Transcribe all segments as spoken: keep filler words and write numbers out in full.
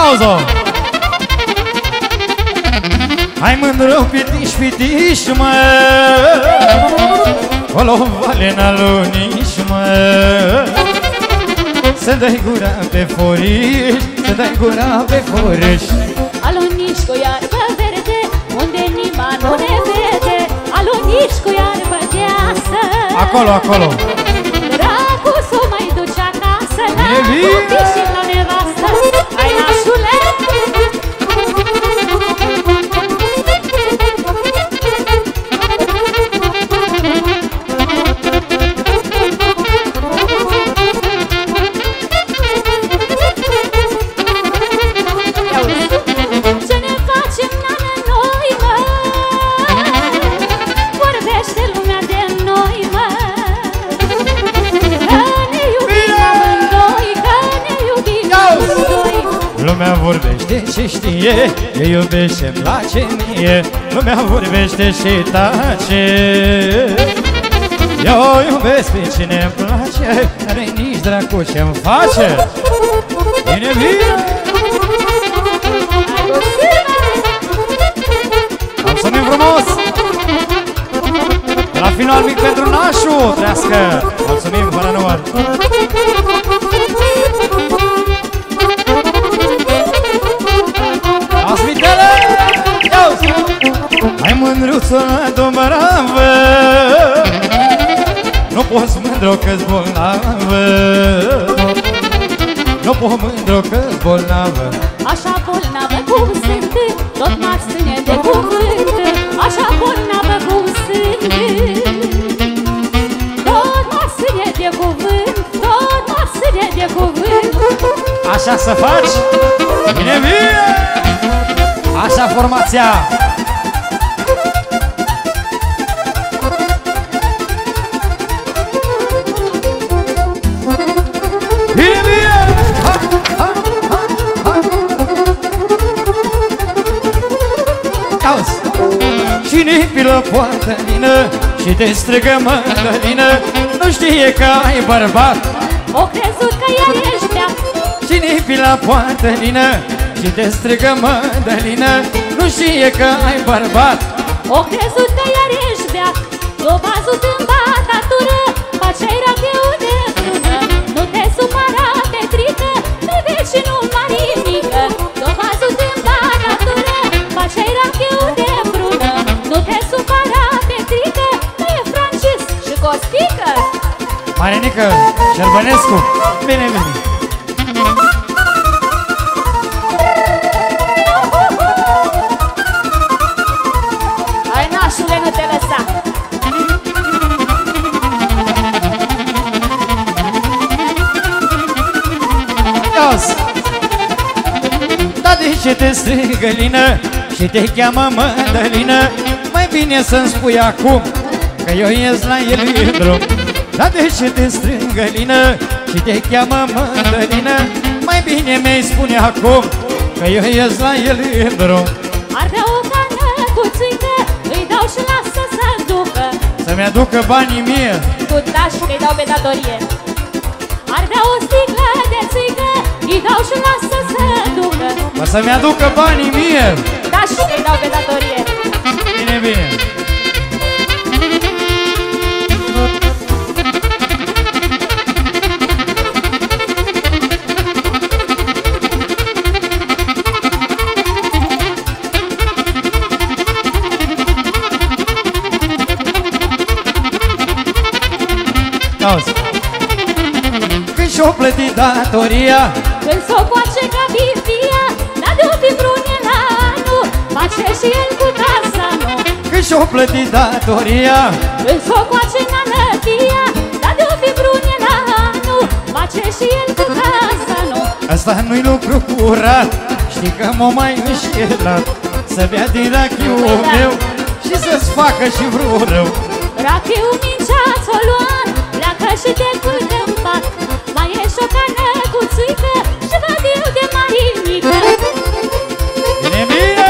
Auzi-o! Hai mândru, pitiș, pitiș, mă, o-lo valena luniș, mă, să dai gura pe foriș, să dai gura pe foriș. Aluniș cu iarbă verde, unde nimeni nu ne vede. Aluniș cu iarbă deasă. Acolo, acolo. Dracu s-o mai duce acasă, la bine. copii și la nevastă. Hai, nașule! Ce ne facem, nană, noi, mă? Vorbește lumea de noi, mă. Că ne iubim amândoi, că ne iubim amândoi. Lumea vorbește și știe, că iubește-mi place mie. Lumea vorbește și tace. Eu iubesc pe cine-mi place, n-are nici dracu ce-mi face. Bine, bine! Mulțumim frumos! La final mic pentru nașul, trească! Mulțumim, fără număr! Las vitele! Hai mândruță la Domăravă, nu poți mândru că-s bolnavă, nu pot mândru că-s bolnavă. Așa bolnavă cum sunt, tot m-aș ține de cuvânt. Așa bolnavă cum sunt, tot m-aș ține de cuvânt. Tot m-aș ține de cuvânt. Așa să faci? Bine, bine! Așa formația! Bine, bine! Ha, ha, ha, ha. Auzi! Cine pilă poartă lină și te strigă Mădălină, nu știe că ai bărbat. O crezut că ea ești beat. Cine pilă poartă lină și te strigă Mădălină, nu știe că ai bărbat. O crezut că iar ești beat. Eu văzut în batatură, faceai racheu de frună. Nu te supăra, Petrică, de vecinul Marinică. Eu văzut în batatură, faceai racheu de frună. Nu te supăra, Petrică, că e Francis și Costică. Marinică, Șerbănescu, bine, bine! Hai, nașule, nu te lăsa. Auzi! Dar de ce te strigă Lină și te cheamă Mădălină? Mai bine să-mi spui acum că eu ies la el în drum. Dar de ce te strigă Lină și te cheamă Mădălină? Mai bine mi-ai spune acum că eu ies la el în drum. Arde o cană cu țuică, îi dau și lasă să ducă. Să-mi aducă banii mie. Tu tași că-i dau pe datorie. Arde o sticlă de țuică, îi dau și lasă să ducă. Mă să-mi aducă banii mie. Tași că-i dau pe datorie. Bine, bine. Auzi! Când și-o plătit datoria, Când s-o coace ca bifia, dar de-o fi brune la anul, face și el cu tasanul. când și-o plătit datoria, Când s-o coace nanătia, dar de-o fi brune la anul, face și el cu tasanul. asta nu-i lucru curat, știi că m-o mai înșelat. Să bea din rachiul meu și să-ți facă și vreo rău. Rachiu mincea ți-o luat, pleacă și te culcă în pat. Mai e și o cană cu țuică și văd eu de Marinică. Bine, bine!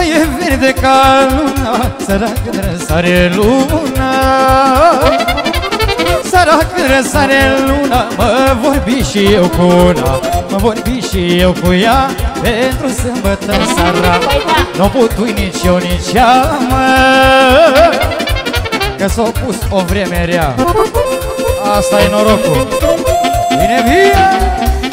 Măi, e verde ca luna, săracă răsare luna. Săracă răsare luna, mă vorbi și eu cu una, mă vorbi și eu cu ea, pentru sâmbătă seara. Nu putui nici eu, nici ea, mă, că s-a pus o vreme rea. Asta e norocul. Bine, bine!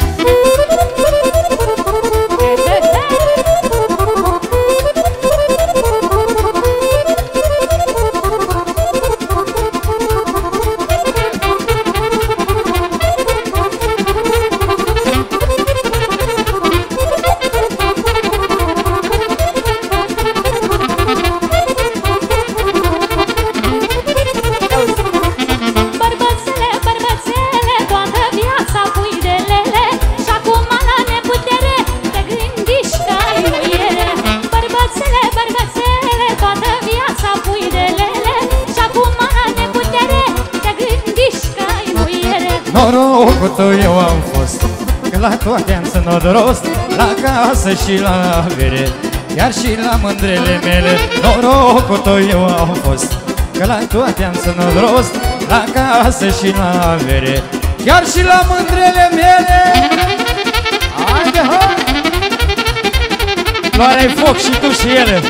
Norocul tău eu am fost, că la toate am să norost, la casă și la avere, iar și la mândrele mele. Norocul tău eu am fost, că la toate am să norost, la casă și la avere, iar și la mândrele mele. Haide, hai! Luare-i foc și tu și ele.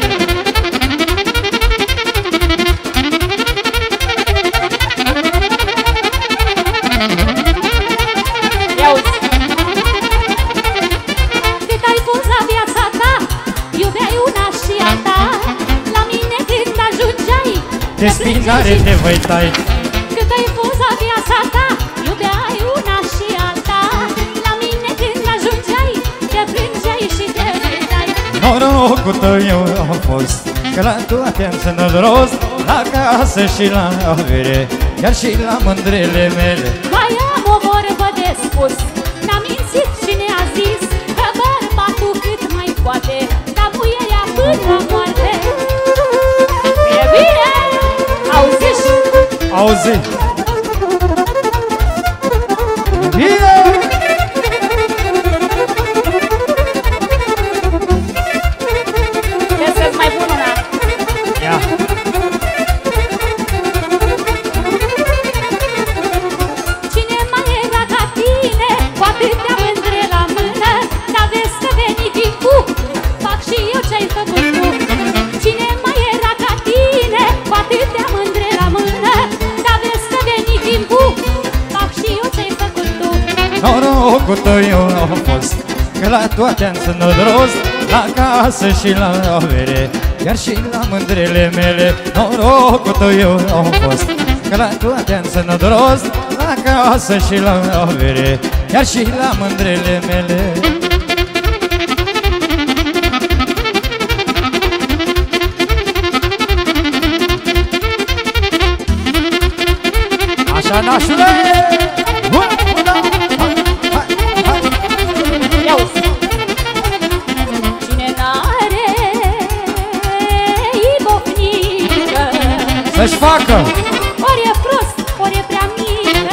De spinare te voi tai. Cât ai fost la viața ta, iubeai una și alta. La mine când ajungeai, te plângeai și te vedeai. Norocul tău eu am fost, că la toate am să norost, la casă și la avere, iar și la mândrele mele. Mai am o vorbă de spus, n-a mințit și ne-a zis, că bărbatul cât mai poate, dar muierea până la moarte. E bine! Auziși? Auzi! Bine! Trebuie să-ți mai pun una. Ia! Cine mai era ca tine, cu atâtea mândre la mână, dar vezi că veni timpul, fac și eu ce-ai făcut tu. Cine mai era ca tine, cu atâtea mândre la mână, dar vezi că veni timpul, fac și eu ce-ai făcut tu. Norocul tău eu am fost, că la toate am să norost, la casă și la avere, iar și la mândrele mele. Norocul tău eu am fost, că la toate am să norost, la casă și la avere, iar și la mândrele mele. Așa, nașule! Cine n-are ibofnică, Să-și facă! ori e prost, ori e prea mică.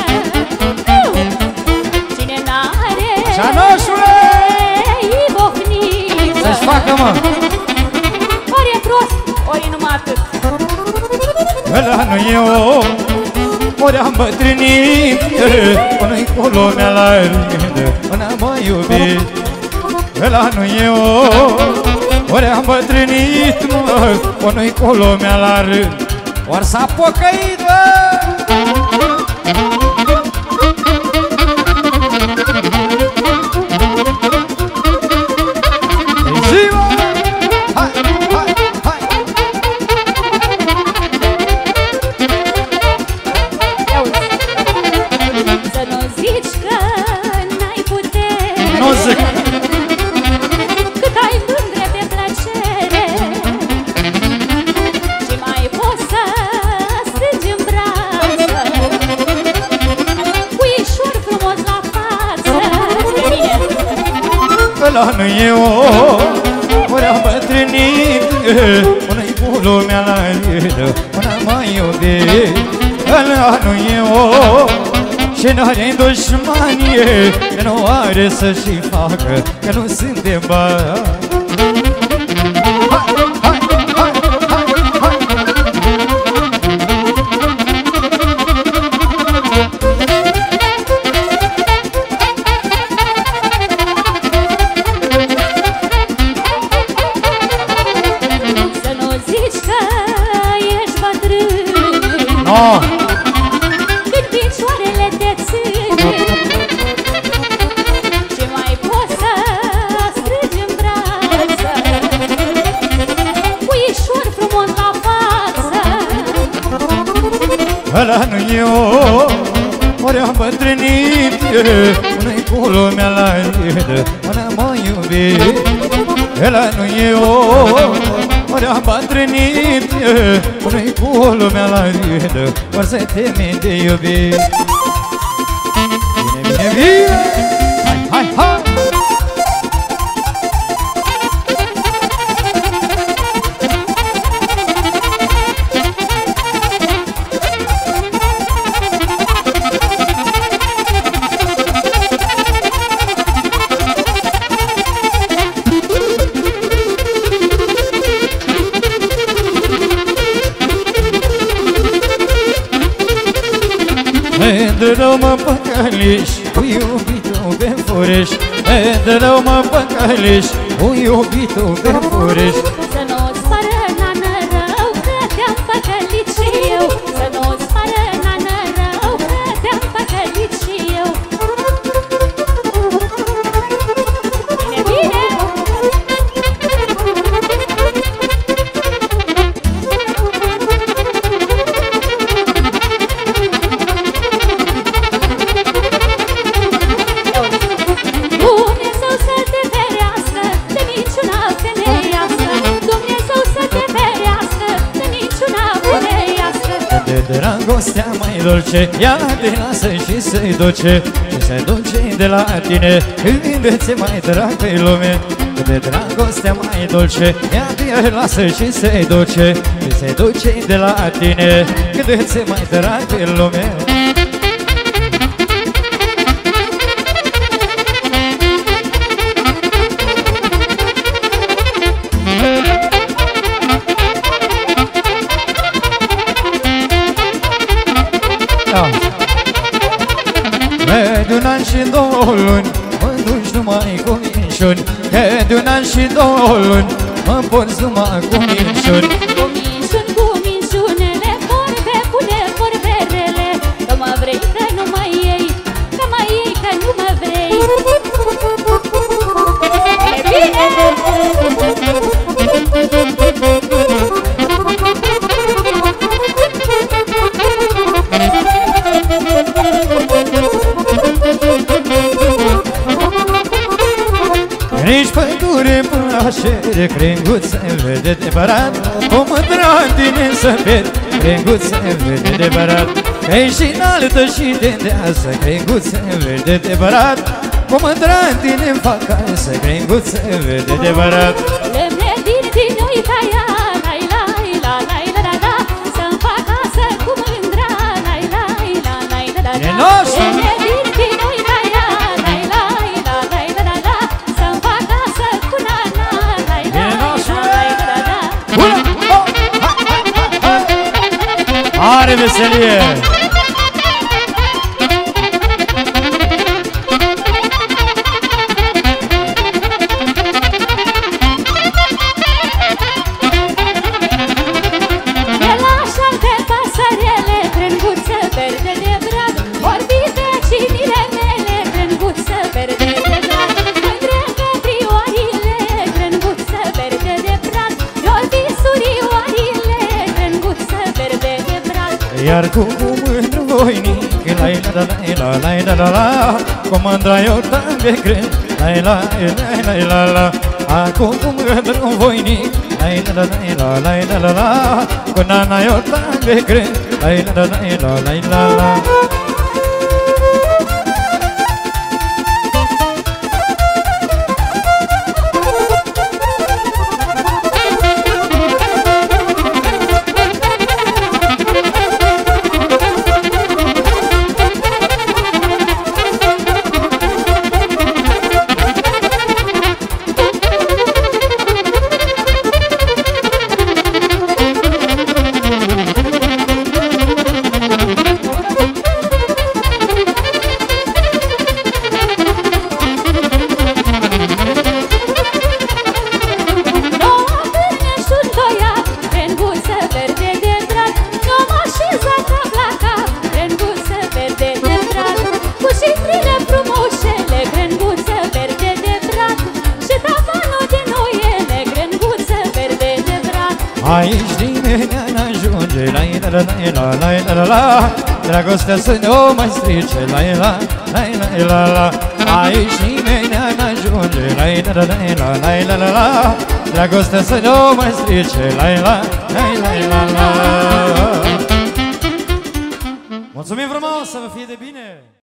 Cine n-are Așa, nașule! ibofnică, Să-și facă, mă! ori e prost, ori e numai atât. Ăla nu e om, ori am bătrânit, până-i cu lumea la rând, până mă iubit. Ăla nu e om, ori am bătrânit, mă, până-i cu lumea la rând, ori s-a pocăit, mă! Ăla nu e om, ori am bătrânit, până-i cu lumea la rând, până mă iubit. Ăla nu e om, și n-are dușmanie, că nu are să-și facă, că nu suntem bani. No! Când picioarele te ține ce mai poți să strângi în brață, puișor frumos la față. Ăla nu eu, ori-am bătrânit, până-i cu lumea la râdă, până mă iubi. Ăla nu eu, ori-am bătrânit, până-i cu lumea la râdă, ori să teme de iubi. Bine, bine, bine! Hai, hai, hai! Dă-l-o mă păcăliș, cu iubitul pe fureș. Dă-l-o mă păcăliș, cu iubitul pe fureș. Să nu-ți pară, nană, rău, că te-am păcălit și eu. Să nu-ți pară, nană, rău, că te-am păcălit și eu. Bine, bine! Dragostea mai dulce, ia te lasă și se duce, și se duce de la tine, când ți mai drag pe lume. De dragostea mai dulce, ia te lasă și se duce, și se duce de la tine, când ți mai drag pe lume. De un an și două luni mă duci numai cu minciuni, că de un an și două luni mă porți numai cu minciuni. Cu minciuni, cu minciunele, vorbe bune, vorbe rele, că mă vrei, că nu mai iei, că mai iei, că nu mă vrei. E bine! Nici pădure pășere, crenguță vede de barat, o mândra tine să ved, crenguță vede de barat. Că-i și înaltă și tendeasă, crenguță vede de barat, o mândra tine în fac casă, crenguță vede de barat. Lemne din tinoi ca ea, lai lai la lai la la la, să-mi fac casă cu mândra, lai lai la lai la la la. Lemne din tinoi ca ea, lai lai la lai la la la, să-mi fac casă cu nana, lai lai la lai la la la. Are veselie! Iar cu mândru voinic, la la la la la la la, cu mândra eu tare cred, la la la la la la. Acum cu mândru voinic, la la la la la la la, cu nana eu tare cred, la la la la la la. Aici nimeni n-ajunge, la la la la la la la. Dragostea să ne-o mai strice, la la la la la. Aici nimeni n-ajunge, la la la la la la. Dragostea să ne-o mai strice, la la la la la. Mulțumim frumos, să vă fie de bine!